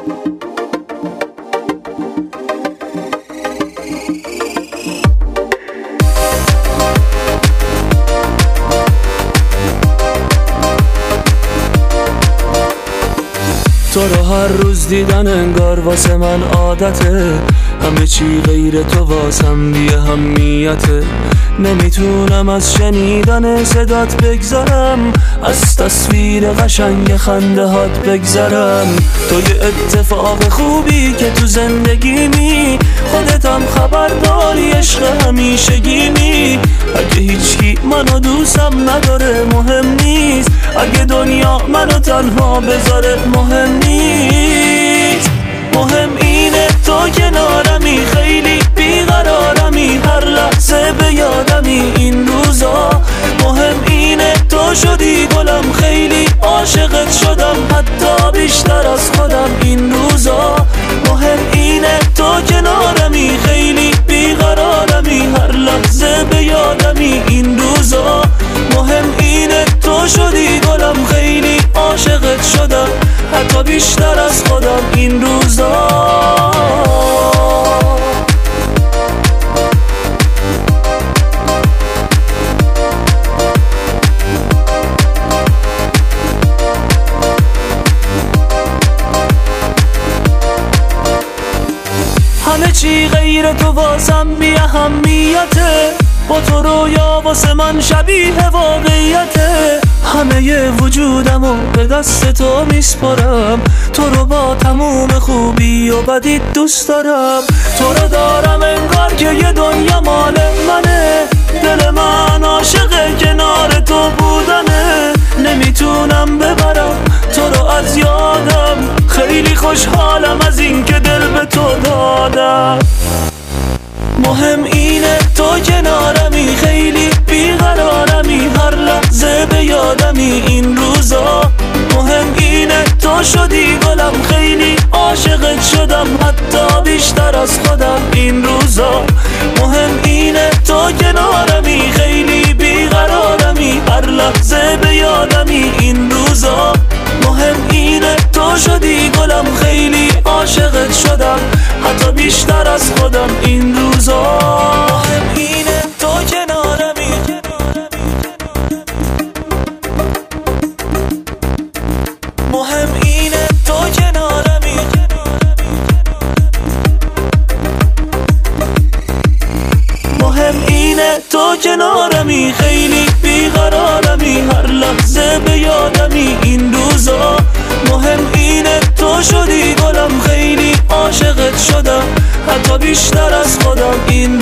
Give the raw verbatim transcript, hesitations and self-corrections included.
تو رو هر روز دیدن انگار واسه من عادته، همه چی غیر تو واسم بی اهمیته. نمیتونم از شنیدن صدات بگذرم، از تصویر قشنگ خنده هات بگذرم. تو یه اتفاق خوبی که تو زندگیمی، خودتم خبر داری عشق همیشگیمی. اگه هیچکی منو دوستم نداره مهم نیست، اگه دنیا منو تنها بذاره مهم نیست. مهم اینه تو کنارمی، خیلی بیقرارمی، هر لحظه به یادمی این روزا. مهم اینه تو شدی گلم، خیلی عاشقت شدم، حتی بیشتر از خودم این روزا. مهم اینه تو کنارمی، خیلی بیقرارمی، هر لحظه به یادمی این روزا. مهم اینه تو شدی گلم، خیلی عاشقت شدم، حتی بیشتر از خودم این روزا. همه چی غیر تو واسم بی اهمیته، با تو رویا واسه من شبیه واقعیته. همه وجودمو به دست تو میسپارم، تو رو با تموم خوبی و بدی دوست دارم. تو رو دارم انگار که یه دنیا مال منه، دل من عاشق کنار تو بودنه. نمیتونم ببرم تو رو از یادم، خیلی خوشحالم از این که دل به تو دادم. مهم اینه تو کنارمی، خیلی بیقرارمی، هر لحظه به یادمی این روزا. مهم اینه تو شدی گلم، خیلی عاشقت شدم، حتی بیشتر از خودم این روزا. مهم اینه تو کنارمی، خیلی بیقرارمی، هر لحظه به یادمی این روزا. مهم اینه تو شدی گلم، خیلی عاشقت شدم، حتی بیشتر از خودم این روزا. مهم اینه تو کنارمی، مهم اینه تو کنارمی، مهم اینه تو کنارمی، خیلی بیقرارمی، هر لحظه به یادمی این روزا. مهم اینه تو شدی گلم، خیلی عاشقت شدم، حتی بیشتر از خودم این